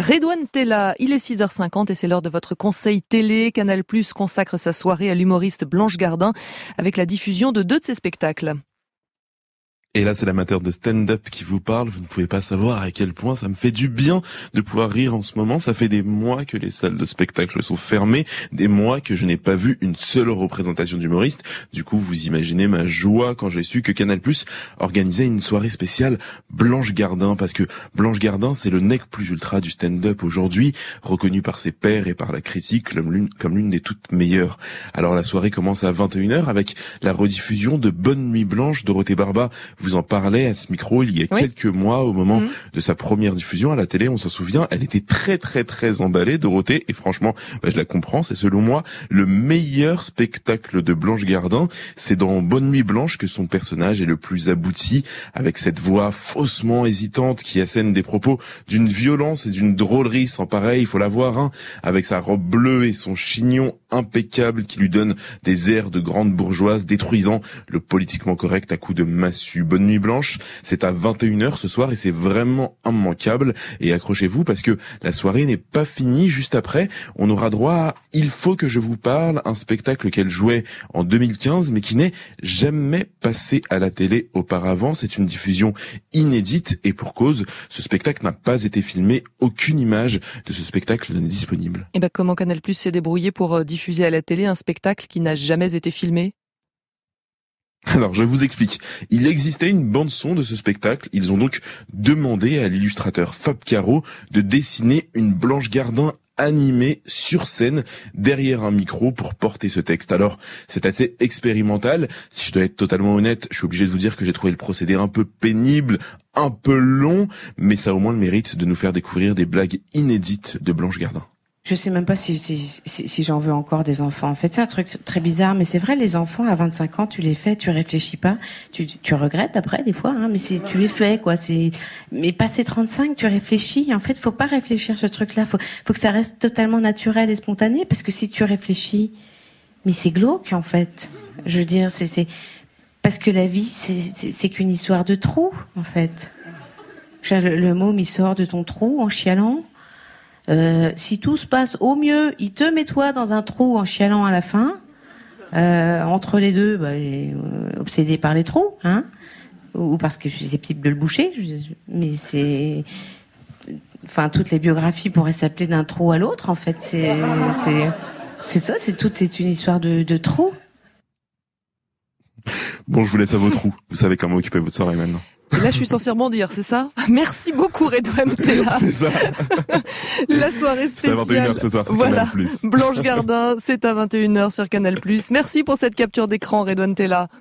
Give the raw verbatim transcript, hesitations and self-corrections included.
Redouane Tella, il est six heures cinquante et c'est l'heure de votre conseil télé. Canal+ consacre sa soirée à l'humoriste Blanche Gardin avec la diffusion de deux de ses spectacles. Et là, c'est l'amateur de stand-up qui vous parle. Vous ne pouvez pas savoir à quel point ça me fait du bien de pouvoir rire en ce moment. Ça fait des mois que les salles de spectacle sont fermées, des mois que je n'ai pas vu une seule représentation d'humoriste. Du coup, vous imaginez ma joie quand j'ai su que Canal+ organisait une soirée spéciale Blanche Gardin, parce que Blanche Gardin, c'est le nec plus ultra du stand-up aujourd'hui, reconnu par ses pairs et par la critique comme l'une, comme l'une des toutes meilleures. Alors la soirée commence à vingt et une heures avec la rediffusion de Bonne Nuit Blanche. Dorothée Barba vous en parlait à ce micro il y a oui. quelques mois au moment mmh. de sa première diffusion à la télé. On s'en souvient, elle était très très très emballée, Dorothée, et franchement, bah, je la comprends. C'est selon moi le meilleur spectacle de Blanche Gardin. C'est dans Bonne Nuit Blanche que son personnage est le plus abouti, avec cette voix faussement hésitante qui assène des propos d'une violence et d'une drôlerie sans pareil. Il faut la voir, hein, avec sa robe bleue et son chignon impeccable qui lui donne des airs de grande bourgeoise, détruisant le politiquement correct à coups de massue. Bonne Nuit Blanche, c'est à vingt et une heures ce soir et c'est vraiment immanquable. Et accrochez-vous parce que la soirée n'est pas finie. Juste après, on aura droit à Il faut que je vous parle, un spectacle qu'elle jouait en deux mille quinze mais qui n'est jamais passé à la télé auparavant. C'est une diffusion inédite et pour cause, ce spectacle n'a pas été filmé. Aucune image de ce spectacle n'est disponible. Et ben comment Canal+ s'est débrouillé pour diffuser à la télé un spectacle qui n'a jamais été filmé ? Alors, je vous explique. Il existait une bande-son de ce spectacle. Ils ont donc demandé à l'illustrateur Fab Caro de dessiner une Blanche Gardin animée sur scène derrière un micro pour porter ce texte. Alors, c'est assez expérimental. Si je dois être totalement honnête, je suis obligé de vous dire que j'ai trouvé le procédé un peu pénible, un peu long, mais ça a au moins le mérite de nous faire découvrir des blagues inédites de Blanche Gardin. Je sais même pas si, si, si, si j'en veux encore des enfants. En fait, c'est un truc très bizarre, mais c'est vrai, les enfants, à vingt-cinq ans, tu les fais, tu réfléchis pas, tu, tu regrettes après, des fois, hein, mais c'est, tu les fais, quoi, c'est, mais passé trente-cinq, tu réfléchis, en fait, faut pas réfléchir ce truc-là, faut, faut que ça reste totalement naturel et spontané, parce que si tu réfléchis, mais c'est glauque, en fait. Je veux dire, c'est, c'est, parce que la vie, c'est, c'est, c'est qu'une histoire de trou, en fait. Le, le môme, il sort de ton trou en chialant. Euh, si tout se passe au mieux, il te met toi dans un trou en chialant à la fin. Euh, entre les deux, bah, euh, obsédé par les trous, hein, ou parce que je suis susceptible de le boucher. Je, mais c'est, enfin, toutes les biographies pourraient s'appeler d'un trou à l'autre. En fait, c'est, c'est, c'est ça. C'est tout, c'est une histoire de, de trou. Bon, je vous laisse à vos trous. Vous savez comment occuper votre soirée maintenant. Et là, je suis censée rebondir, c'est ça ? Merci beaucoup, Redouane Tella. C'est ça. La soirée spéciale. C'est à vingt et une heures ce soir sur voilà. Canal+. Blanche Gardin, c'est à vingt et une heures sur Canal+. Merci pour cette capture d'écran, Redouane Tella.